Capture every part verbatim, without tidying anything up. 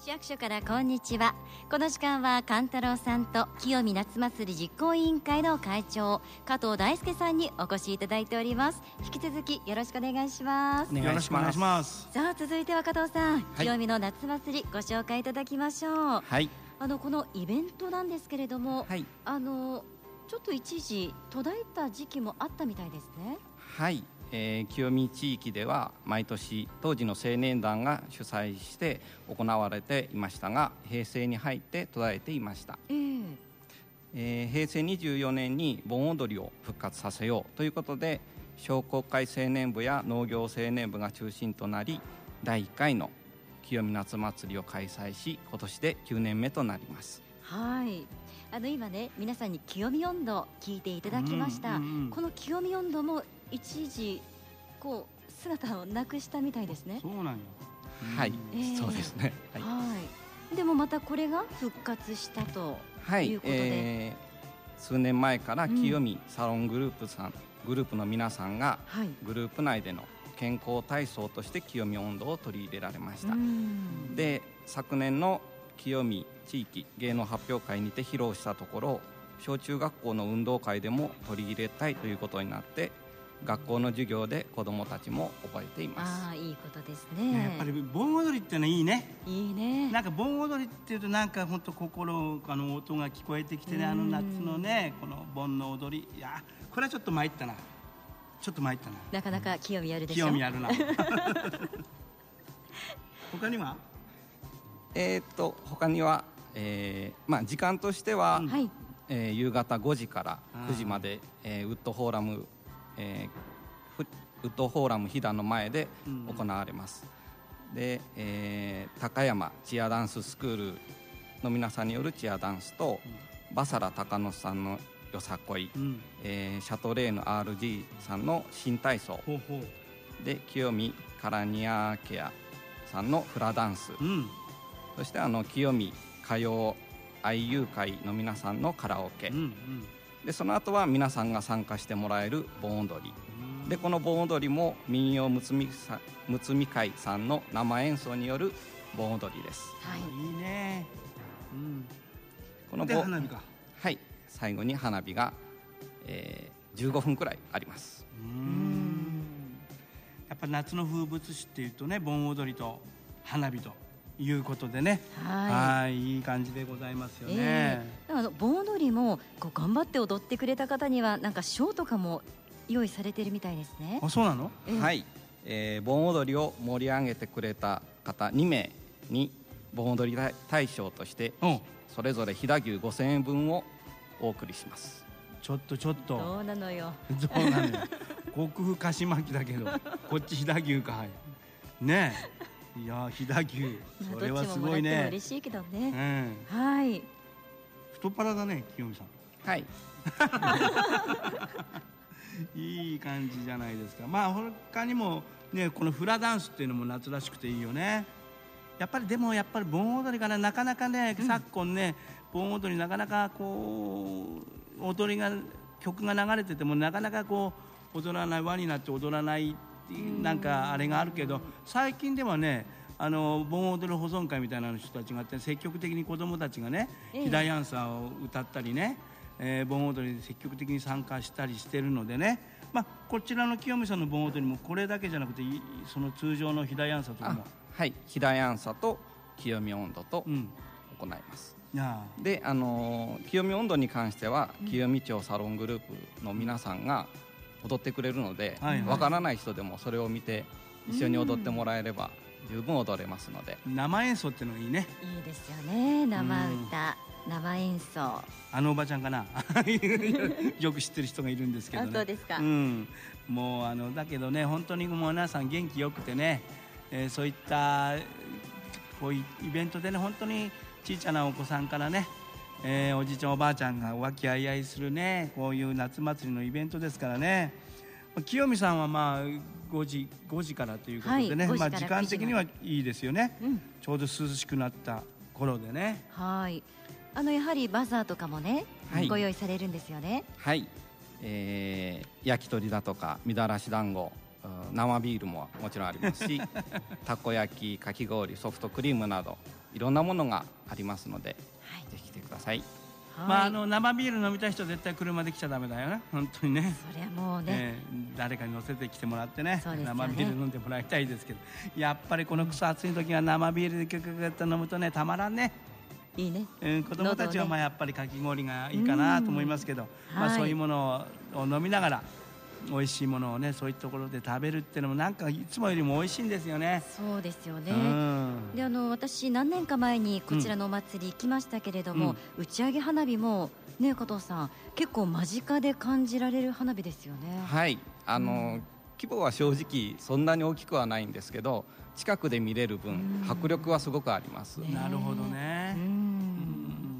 市役所からこんにちは。この時間は勘太郎さんと清見夏祭り実行委員会の会長加藤大輔さんにお越しいただいております。引き続きよろしくお願いします。 よろしくお願いします。 さあ続いては加藤さん、 はい、 清見の夏祭りご紹介いただきましょう。 はい、 あのこのイベントなんですけれども、 はい、 あのちょっと一時途絶えた時期もあったみたいですね。 はい、えー、清見地域では毎年当時の青年団が主催して行われていましたが、平成に入って途絶えていました。 えーえー、平成にじゅうよねんに盆踊りを復活させようということで、商工会青年部や農業青年部が中心となりだいいっかいの清見夏祭りを開催し、今年できゅうねんめとなります。 はい、あの今ね皆さんに清見音頭聞いていただきました、 うんうんうん、 この清見音頭も一時こう姿をなくしたみたいですね。 そうなんよ。 はい、 えー、 そうですね、はいはい、でもまたこれが復活したということで、 はい、えー、数年前から清見サロングループさん、うん、グループの皆さんがグループ内での健康体操として清見音頭を取り入れられました。 うん、 で昨年の清見地域芸能発表会にて披露したところ、小中学校の運動会でも取り入れたいということになって、学校の授業で子どもたちも覚えています。 ああ、いいことですね。 やっぱり盆踊りってのはいいね。 いいね。 なんか盆踊りっていうとなんか本当心あの音が聞こえてきてね、あの夏のねこの盆の踊り、いやこれはちょっと参ったなちょっと参ったななかなか清見あるでしょ。 清見あるな他にはえー、っと他には、えーまあ、時間としては、 はい、 えー、夕方ごじからくじまで、えー、ウッドフォーラム、えー、ウッドフォーラム飛騨の前で行われます、うん、で、えー、高山チアダンススクールの皆さんによるチアダンスと、うん、バサラ高野さんのよさこい、うん、えー、シャトレーヌ アールジー さんの新体操、ほうほうで清見カラニアケアさんのフラダンス、うん、そしてあの清見歌謡愛友会の皆さんのカラオケ、うんうん、でその後は皆さんが参加してもらえる盆踊り、うん、でこの盆踊りも民謡むつみさむつみ会さんの生演奏による盆踊りです。 はい、 いいね、うん、 こので花火か、 はい、最後に花火が、えー、じゅうごふんくらいあります。 うーん、やっぱ夏の風物詩っていうとね、盆踊りと花火ということでね、はい、いい感じでございますよね、 えー、あの盆踊りもこう頑張って踊ってくれた方にはなんか賞とかも用意されてるみたいですね。 あ、そうなの？ えー、はい、えー、盆踊りを盛り上げてくれた方にめいに盆踊り大賞としてそれぞれ飛騨牛ごせんえんぶんをお送りします。 ちょっとちょっとどうなのよどうなのよ極風かし巻きだけどこっち飛騨牛か、はい、ねえ、いや飛騨牛それはすごいね。どっちももらっても嬉しいけどね、 うん、 はい、 太っ腹だね清美さん。 はいいい感じじゃないですか。まあ他にもね、このフラダンスっていうのも夏らしくていいよね。やっぱりでもやっぱり盆踊りがなかなかね、うん、昨今ね盆踊りなかなかこう踊りが曲が流れててもなかなかこう踊らない、輪になって踊らないっていうなんかあれがあるけど、最近ではねあの盆踊り保存会みたいな人たちがあって積極的に子どもたちがね飛騨ヤンサーを歌ったりね、えー、盆踊りに積極的に参加したりしてるのでね、まあ、こちらの清美さんの盆踊りもこれだけじゃなくてその通常の飛騨ヤンサーとかも、 はい、飛騨ヤンサと清見音頭と行います、うん、で、あのー、清見音頭に関しては、うん、清見町サロングループの皆さんが踊ってくれるので、わ、はいはい、からない人でもそれを見て一緒に踊ってもらえれば十分踊れますので、 うん、生演奏ってのがいいね。 いいですよね、生歌、うん、生演奏。 あのおばちゃんかなよく知ってる人がいるんですけどね。 あ、そうですか、 うん、もうあのだけどね本当にもう皆さん元気よくてね、えー、そういったこういうイベントでね本当に小さなお子さんからね、えー、おじいちゃんおばあちゃんが和気あいあいするねこういう夏祭りのイベントですからね。清美さんはまあごじからということでね、はい、まあ、時間的にはいいですよね、うん、ちょうど涼しくなった頃でね。 はい、あのやはりバザーとかもね、はい、ご用意されるんですよね。 はい、えー、焼き鳥だとかみたらし団子、 生ビールももちろんありますしたこ焼き、かき氷、ソフトクリームなどいろんなものがありますので、はい、ぜひ来てください。 まあ、あの生ビール飲みたい人は絶対車で来ちゃダメだよね、本当にね。 それはもうね、 えー、誰かに乗せてきてもらって ね, ね生ビール飲んでもらいたいですけど、やっぱりこの草暑い時は生ビールでキュキュキュッと飲むとね、たまらんね。 いいね、 うん、子供たちはまあやっぱりかき氷がいいかなと思いますけど、まあ、そういうものを飲みながら美味しいものをね、そういうところで食べるっていうのもなんかいつもよりも美味しいんですよね。 そうですよね。 うん、 であの私何年か前にこちらのお祭り行きましたけれども、うん、打ち上げ花火もね、加藤さん結構間近で感じられる花火ですよね。 はい、あの、うん、規模は正直そんなに大きくはないんですけど、近くで見れる分、うん、迫力はすごくあります、ね、 なるほどね、うんうん、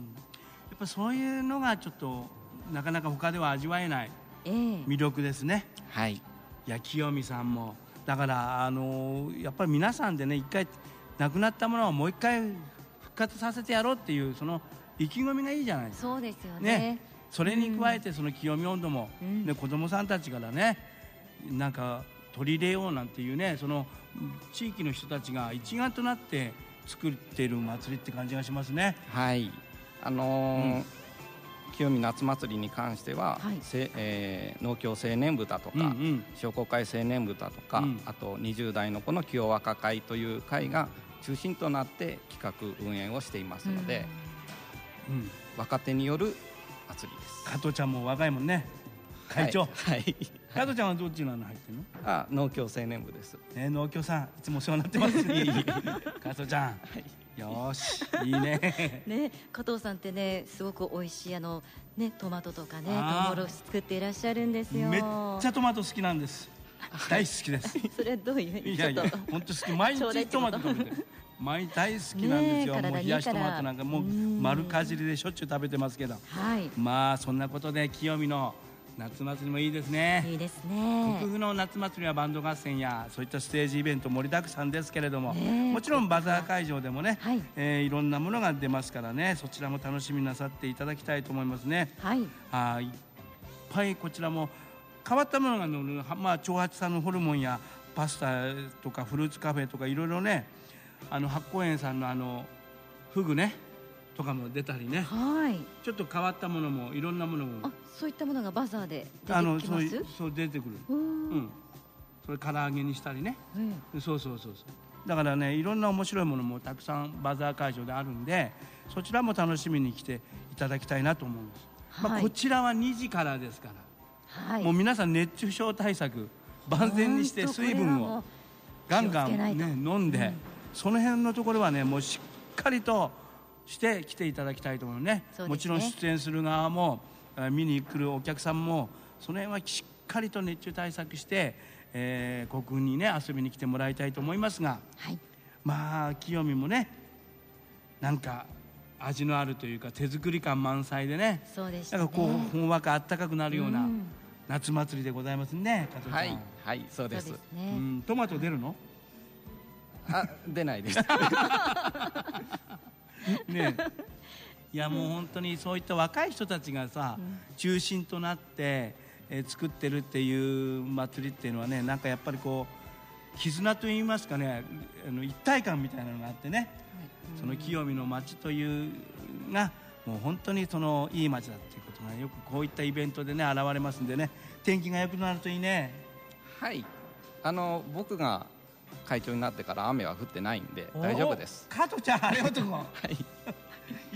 やっぱそういうのがちょっとなかなか他では味わえない魅力ですね、 えー、はい。いや清美さんもだからあのやっぱり皆さんでね、一回なくなったものをもう一回復活させてやろうっていうその意気込みがいいじゃないですか。 そうですよ ね, ね。それに加えてその清美音頭も、うんね、子どもさんたちからねなんか取り入れようなんていうね、その地域の人たちが一丸となって作っている祭りって感じがしますね。 はい、あのーうん、清美夏祭りに関しては、 はい、 えー、農協青年部だとか、うんうん、商工会青年部だとか、うん、あとにじゅう代の子の清若会という会が中心となって企画運営をしていますので、うんうん、若手による祭りです。 加藤ちゃんも若いもんね、会長。 はい、はい、 加藤ちゃんはどっちの入ってるの？ あ、農協青年部です、 ね、農協さんいつもお世話になってます加藤ちゃん、はい、よしいいねね、加藤さんってねすごく美味しいあの、ね、トマトとかねトウモロコシ作っていらっしゃるんですよ。 めっちゃトマト好きなんです。大好きですそれはどういう？ いやいや本当好き、毎日トマト食べてる毎日大好きなんですよ。もう冷やしトマトなんかもう丸かじりでしょっちゅう食べてますけど、 はい、 まあそんなことで清美の夏祭りもいいですね。 いいですね。 国府の夏祭りはバンド合戦やそういったステージイベント盛りだくさんですけれども、もちろんバザー会場でもね、はい、えー、いろんなものが出ますからね、そちらも楽しみなさっていただきたいと思いますね。 はい、 あいっぱいこちらも変わったものが乗る、まあ、長八さんのホルモンやパスタとかフルーツカフェとかいろいろね、あの八芳園さんのあのフグねとかも出たりね、 はい、 ちょっと変わったものもいろんなものも、 あ、そういったものがバザーで出てきます。 あのそうそう出てくる、うん、それ唐揚げにしたりね、うん、そうそうそうそうだからね、いろんな面白いものもたくさんバザー会場であるんで、そちらも楽しみに来ていただきたいなと思うんです、はい、まあ、こちらはにじからですから、はい、もう皆さん熱中症対策万全にして水分をガンガン、ね、飲んで、うん、その辺のところはねもうしっかりとして来ていただきたいと思うね。 そうですね。 もちろん出演する側も見に来るお客さんもその辺はしっかりと熱中対策して、えー、国府にね遊びに来てもらいたいと思いますが、 はい、 まあ清美もねなんか味のあるというか手作り感満載でね、 そうでしたね、 なんかこうほんわかあったかくなるような、うん、夏祭りでございますね。加藤ちゃん、 はいはい、そうです。 そうですね。 うん、トマト出るの？ あ、出ないですねえ、いやもう本当にそういった若い人たちがさ、うん、中心となって、えー、作ってるっていう祭りっていうのはね、なんかやっぱりこう絆といいますかね、あの一体感みたいなのがあってね、はい、うん、その清美の町というがもう本当にそのいい町だっていうことがよくこういったイベントでね現れますんでね、天気が良くなるといいね。 はい、あの僕が会長になってから雨は降ってないんで大丈夫です。 加藤ちゃんありがとうはい、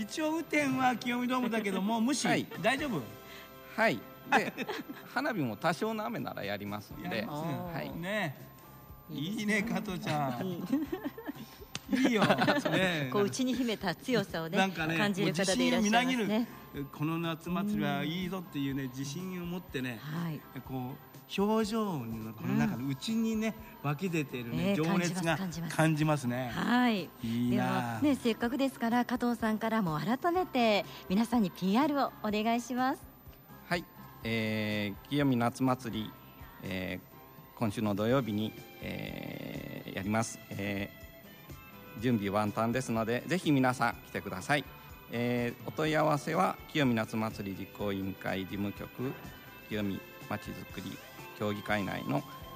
一応雨天は清美ドームだけども無視、はい、大丈夫。 はいで花火も多少の雨ならやりますんで、 はい、ね、いいね加藤ちゃんいいよ、ね、 こう内に秘めた強さをね、なんかね感じる方でいらっしゃいますね。 この夏祭りはいいぞっていうね自信を持ってね、はい、こう表情のこの中の内にね、うん、湧き出ている、ね、えー、情熱が感じますね。 はい、 いいな。 では、ね、せっかくですから加藤さんからも改めて皆さんに ピーアール をお願いします。 はい、えー、清美夏祭り、えー、今週の土曜日に、えー、やります、えー、準備万端ですのでぜひ皆さん来てください。えー、お問い合わせは清美夏祭り実行委員会事務局清美まちづくり協議会内の、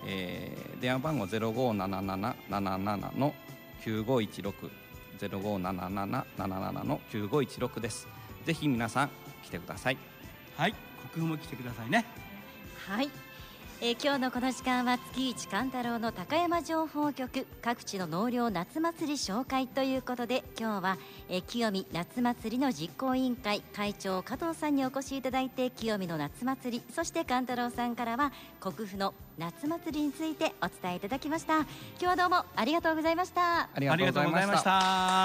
えー、電話番号ゼロごーななななななななのきゅうごいちろく ゼロごーななななななななのきゅうごいちろくです。ぜひ皆さん来てください。 はい、国府も来てくださいね。 はい、えー、今日のこの時間は月一貫太郎の高山情報局各地の納涼夏祭り紹介ということで、今日は、えー、清見夏祭りの実行委員会会長加藤さんにお越しいただいて、清見の夏祭り、そして貫太郎さんからは国府の夏祭りについてお伝えいただきました。今日はどうもありがとうございました。 ありがとうございました。